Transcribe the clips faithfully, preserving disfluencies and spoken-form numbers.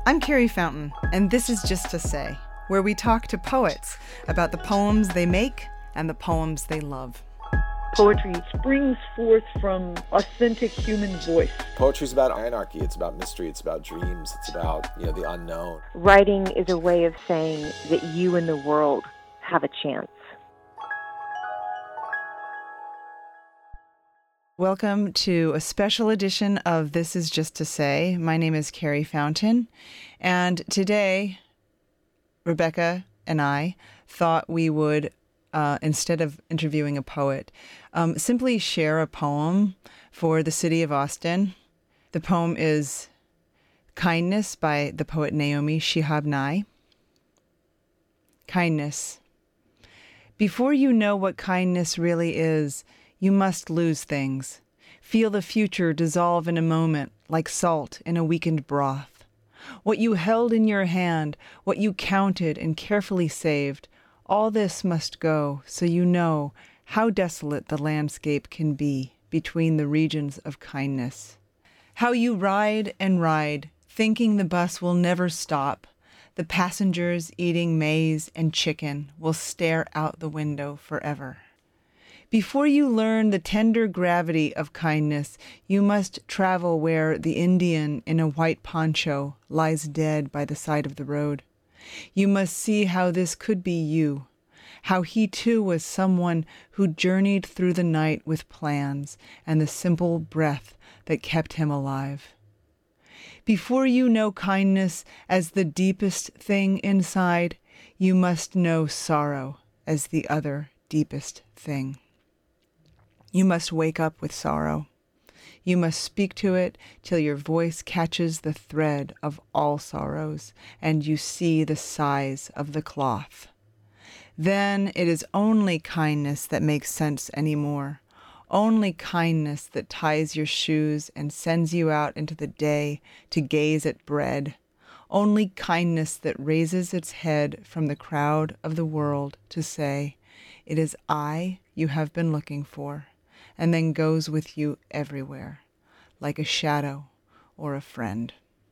I'm Carrie Fountain, and this is Just to Say, where we talk to poets about the poems they make and the poems they love. Poetry springs forth from authentic human voice. Poetry is about anarchy, it's about mystery, it's about dreams, it's about, you know, the unknown. Writing is a way of saying that you and the world have a chance. Welcome to a special edition of This Is Just to Say. My name is Carrie Fountain, and today Rebecca and I thought we would, uh, instead of interviewing a poet, um, simply share a poem for the city of Austin. The poem is Kindness by the poet Naomi Shihab Nye. Kindness. Before you know what kindness really is, you must lose things. Feel the future dissolve in a moment, like salt in a weakened broth. What you held in your hand, what you counted and carefully saved, all this must go so you know how desolate the landscape can be between the regions of kindness. How you ride and ride, thinking the bus will never stop. The passengers eating maize and chicken will stare out the window forever. Before you learn the tender gravity of kindness, you must travel where the Indian in a white poncho lies dead by the side of the road. You must see how this could be you, how he too was someone who journeyed through the night with plans and the simple breath that kept him alive. Before you know kindness as the deepest thing inside, you must know sorrow as the other deepest thing. You must wake up with sorrow. You must speak to it till your voice catches the thread of all sorrows and you see the size of the cloth. Then it is only kindness that makes sense anymore. Only kindness that ties your shoes and sends you out into the day to gaze at bread. Only kindness that raises its head from the crowd of the world to say, "It is I you have been looking for," and then goes with you everywhere, like a shadow or a friend.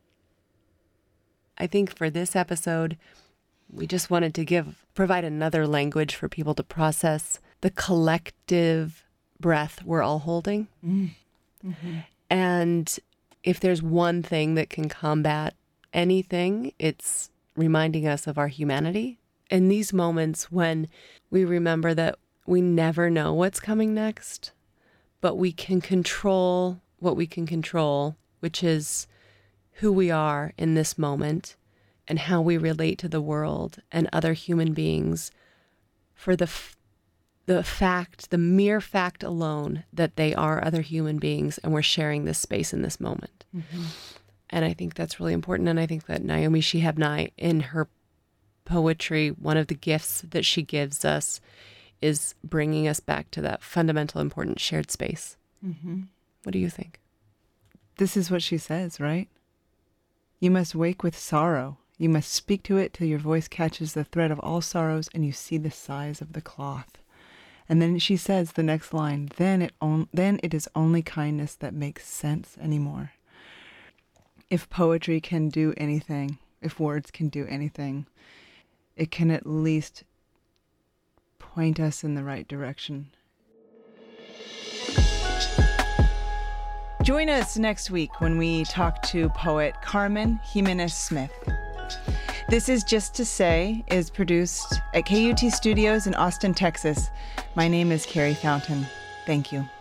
I think for this episode, we just wanted to give, provide another language for people to process the collective breath we're all holding. Mm. Mm-hmm. And if there's one thing that can combat anything, it's reminding us of our humanity. In these moments when we remember that we never know what's coming next, but we can control what we can control, which is who we are in this moment and how we relate to the world and other human beings for the f- the fact, the mere fact alone that they are other human beings and we're sharing this space in this moment. Mm-hmm. And I think that's really important. And I think that Naomi Shihab Nye, in her poetry, one of the gifts that she gives us is bringing us back to that fundamental, important shared space. Mm-hmm. What do you think? This is what she says, right? You must wake with sorrow. You must speak to it till your voice catches the thread of all sorrows and you see the size of the cloth. And then she says the next line, then it, on- then it is only kindness that makes sense anymore. If poetry can do anything, if words can do anything, it can at least point us in the right direction. Join us next week when we talk to poet Carmen Jimenez Smith. This Is Just to Say is produced at K U T Studios in Austin, Texas. My name is Carrie Fountain. Thank you.